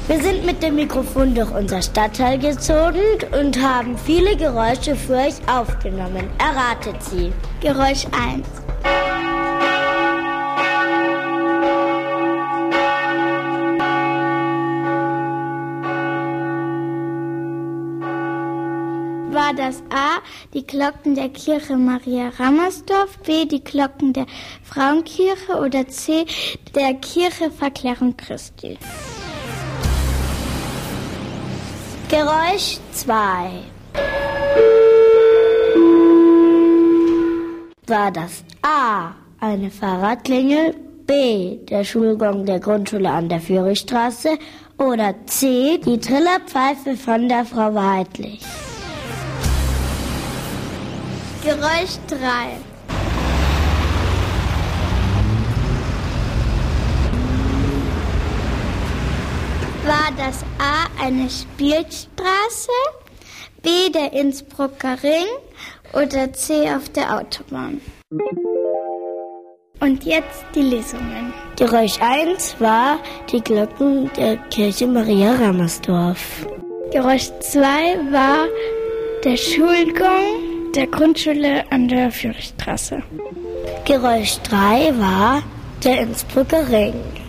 Wir sind mit dem Mikrofon durch unser Stadtteil gezogen und haben viele Geräusche für euch aufgenommen. Erratet sie. Geräusch 1. War das A, die Glocken der Kirche Maria Rammersdorf, B, die Glocken der Frauenkirche oder C, der Kirche Verklärung Christi? Geräusch 2. War das A, eine Fahrradklingel, B, der Schulgong der Grundschule an der Führigstraße oder C, die Trillerpfeife von der Frau Weidlich? Geräusch 3. War das A, eine Spielstraße, B, der Innsbrucker Ring oder C, auf der Autobahn? Und jetzt die Lesungen. Geräusch 1 war die Glocken der Kirche Maria Rammersdorf. Geräusch 2 war der Schulgong der Grundschule an der Führigstraße. Geräusch 3 war der Innsbrucker Ring.